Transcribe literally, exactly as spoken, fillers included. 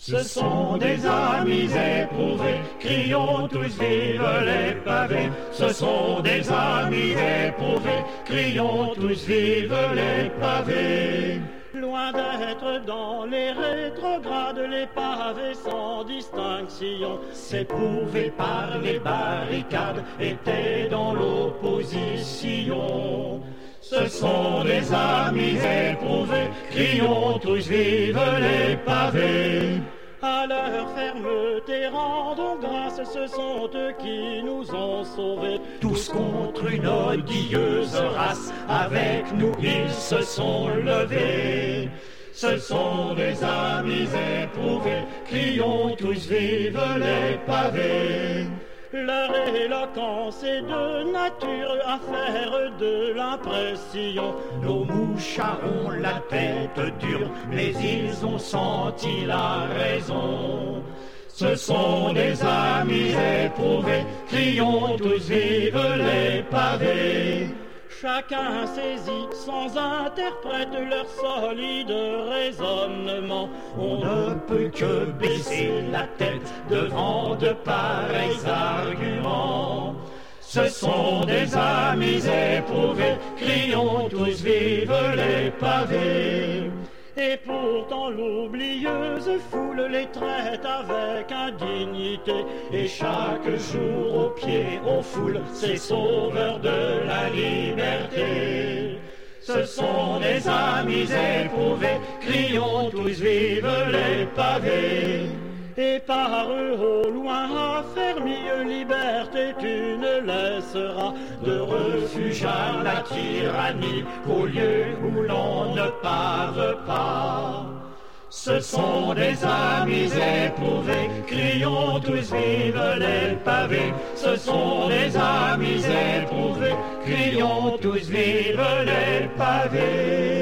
Ce sont des amis éprouvés, crions tous vive les pavés. Ce sont des amis éprouvés, crions tous vive les pavés. Loin d'être dans les rétrogrades, les pavés sans distinction, s'éprouver par les barricades, étaient dans l'opposition. Ce sont des amis éprouvés, crions tous vive les pavés. À leur fermeté rendons grâce, ce sont eux qui nous ont sauvés. Tous contre une odieuse race, avec nous ils se sont levés. Ce sont des amis éprouvés, crions tous vive les pavés. Leur éloquence est de nature à faire de l'impression. Nos mouchards ont la tête dure, mais ils ont senti la raison. Ce sont des amis éprouvés, crions tous vive les pavés. Chacun saisit sans interprète leur solide raisonnement. On ne peut que baisser la tête devant de pareils arguments. Ce sont des amis éprouvés, crions tous vive les pavés. Et pourtant l'oublieuse foule les traite avec indignité, et chaque jour au pied on foule ces sauveurs de la liberté. Ce sont des amis éprouvés, crions tous vive les pavés. Et par eux au loin affermis, liberté tu ne laisseras de refuge à la tyrannie qu'au lieu où l'on ne parle pas. Ce sont des amis éprouvés, crions tous vive les pavés. Ce sont des amis éprouvés, crions tous vive les pavés.